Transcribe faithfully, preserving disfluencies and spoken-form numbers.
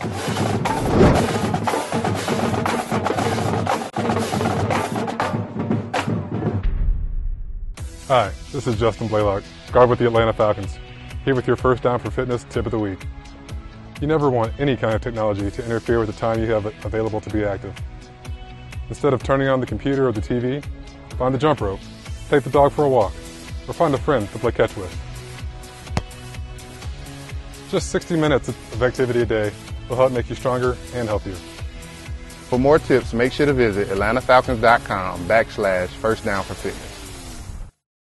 Hi, this is Justin Blaylock, guard with the Atlanta Falcons, here with your First Down for Fitness tip of the week. You never want any kind of technology to interfere with the time you have available to be active. Instead of turning on the computer or the T V, find the jump rope, take the dog for a walk, or find a friend to play catch with. Just sixty minutes of activity a day will help make you stronger and healthier. For more tips, make sure to visit atlanta falcons dot com backslash first down for fitness.